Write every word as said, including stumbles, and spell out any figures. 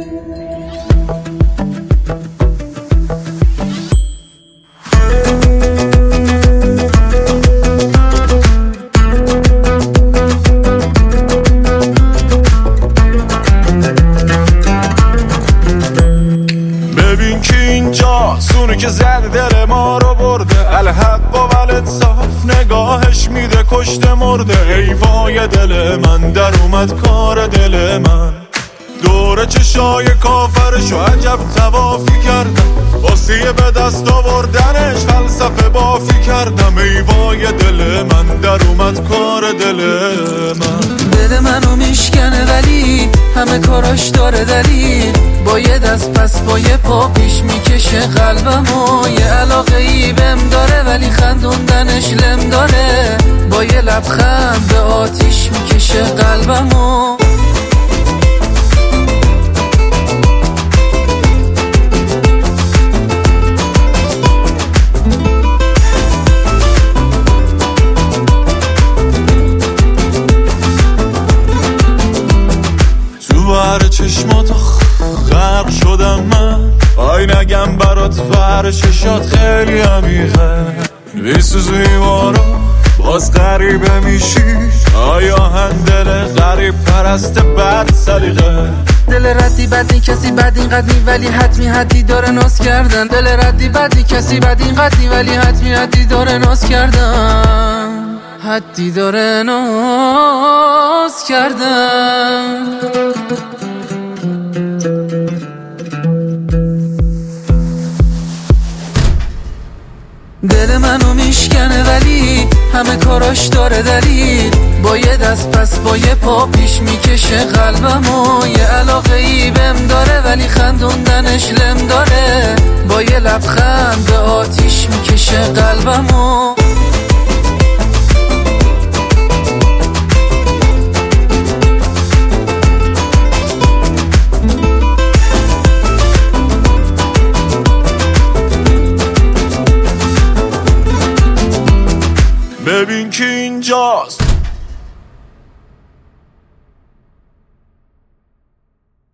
ببین که اینجا سونی که زد دل ما رو برده، الحق و والانصاف نگاهش میده کشته مرده. ای وای دل من در اومد کار دل من، دور چشای کافرشو عجب توافی کردم، واسه به دست آوردنش فلسفه بافی کردم. ای وای دل من در اومد کار دل من. دل منو میشکنه ولی همه کاراش داره دلیل، با یه دست پس با یه پا پیش میکشه قلبمو. یه علاقه ای بهم داره ولی خندوندنش لم داره، با یه لبخند به آتیش میکشه قلبمو. بر چشمات غرق شدم من، آی نگم برات بر چشات خیلی عمیقه. میسوزی وارو باز غریبه میشی، آیا هندل غریب پرست بد سلیقه. دل ردی بدی کسی بد اینقدر نی ولی حتمی حدی داره ناز کردن. دل ردی بدی کسی بد اینقدر نی ولی حتمی حدی داره ناز کردن. حدی داره ناز کردن. دل منو میشکنه ولی همه کاراش داره دلیل، با یه دست پس با یه پا پیش میکشه قلبمو. یه علاقه ای بهم داره ولی خندوندنش لم داره، با یه لبخند به آتیش میکشه قلبمو. ببین که اینجاست